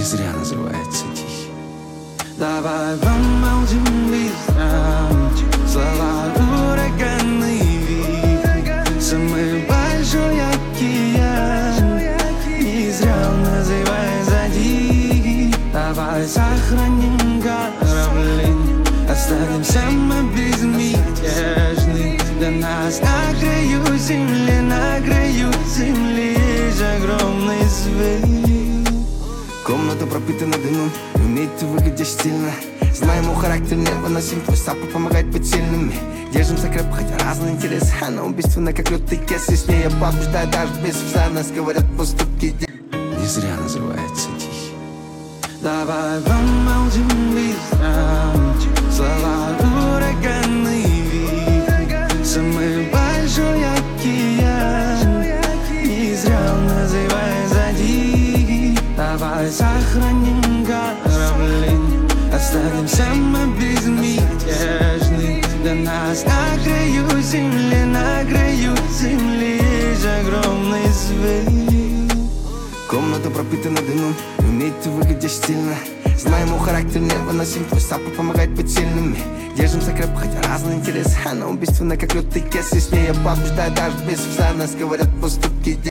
зря называется тихий. Давай помолчим быстро, слова ураганный вихрь, самый большой океан, не зря называется тихий. Давай сохраним корабли, останемся мы безмятежны. Для нас на краю земли есть огромный свет. Комната пропитана дымом, и умеет выглядеть стильно. Знаем, его характер невыносим, твой саппорт помогает быть сильными. Держимся крепко, хотя разные интересы. Она убийственна, как лютый кес, и с ней я побеждаю даже без всех. Нас говорят поступки. Не зря называется тихий. Давай помолчим быстро, слова ураганный вихрь, самый большой океан, не зря называется тихий. Давай сохраним корабли, останемся мы безмятежны. Для нас на краю земли есть огромный свет. Комната пропитана дымом, и умеет выглядеть стильно. Знаем, его характер невыносим, твой саппорт помогает быть сильными. Держимся крепко, хотя разные интересы. Она убийственна, как лютый кес, и с ней я побеждаю даже без всех. Нас говорят поступки.